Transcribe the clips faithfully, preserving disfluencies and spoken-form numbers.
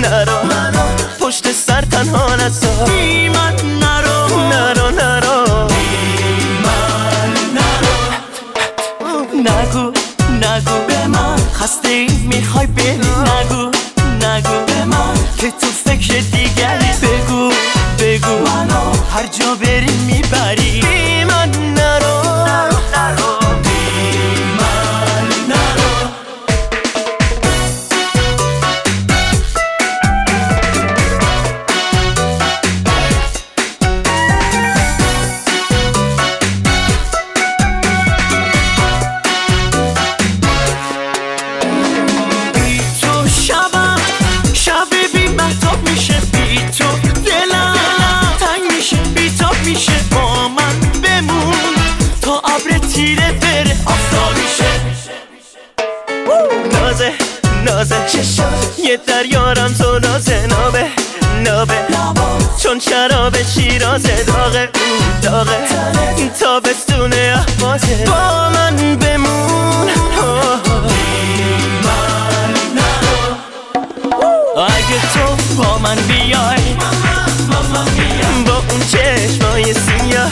نرو پشت سر تنها نذار بی من نرو نرو نرو بی من نرو نگو نگو به من خسته ای میخوای بری نگو نگو به من که تو فکر دیگری بگو بگو منو هر جا بری میبری بی من نرو نرو نرو بی من نرو بی تو شبم شب بی مهتاب میشه بی تو دلم تنگ میشه بی تاب میشه با من بمون تا ابر تیره بره آفتاب میشه نازه نازه یه دریارم تو نازه نابه نابه چون شراب شیرازه داغه داغه تابستونه احوازه با من بمون اگه تو با من بیای با اون چشمای سیاه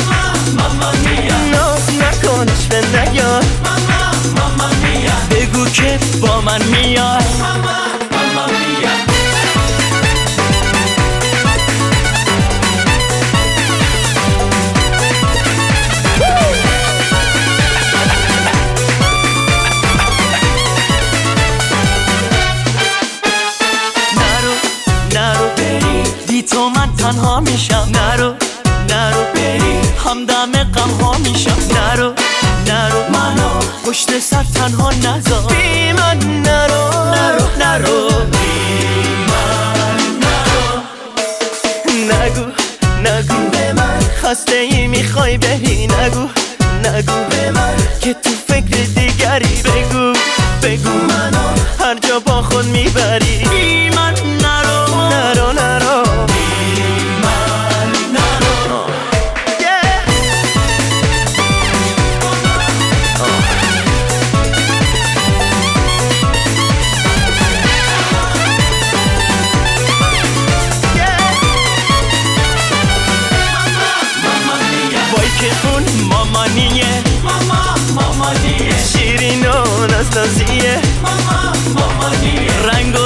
ناز نکنش به نیار بگو که با من میای تو من تنها میشم نرو نرو بری همدم غم ها میشم نرو نرو منو پشت سر تنها نذار بی من نرو نرو نرو بی من نرو نگو نگو به من خسته ای میخوای بری نگو نگو به من که تو فکر دیگری بگو بگو منو هر جا با خود میبری بی من نرو نرو نرو مامانیه ماما مامانیه شیرین و نازنازیه ماما مامانیه رنگ